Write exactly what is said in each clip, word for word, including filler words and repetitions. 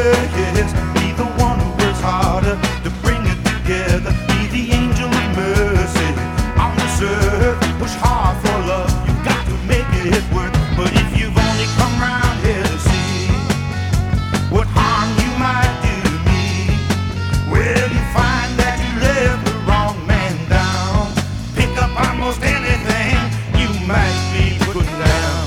dancer, yes. Be the one who works harder to bring it together. Be the angel of mercy on this earth. Push hard for love, you got to make it work. But if you've only come round here to see what harm you might do to me, well, you find that you left the wrong man down. Pick up almost anything you might be putting down.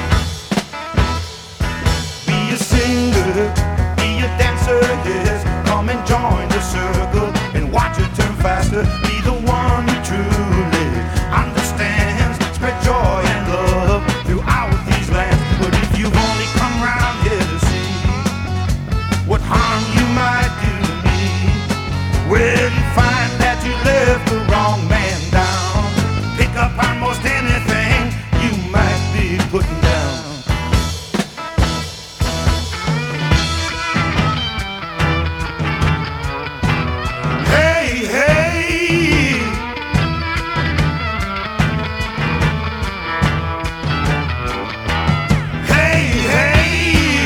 Be a singer, be a dancer, yes. Come and join the circle and watch it turn faster. Be the one who truly understands. Spread joy and love throughout these lands. But if you've only come round here to see what harm you might do to me, well, you find that you left the wrong man down. Pick up almost anything you might be putting down. Hey, hey, hey, hey.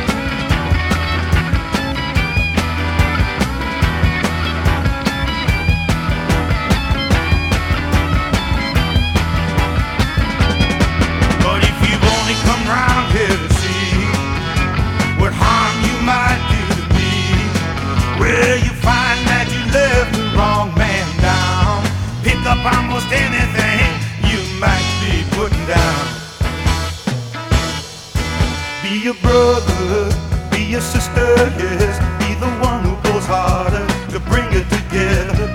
But if you've only come round here to see what harm you might do to me, well, you find that you left the wrong man down. Pick up almost anything you might be putting down. Be a brother, be a sister, yes. Be the one who goes harder to bring it together.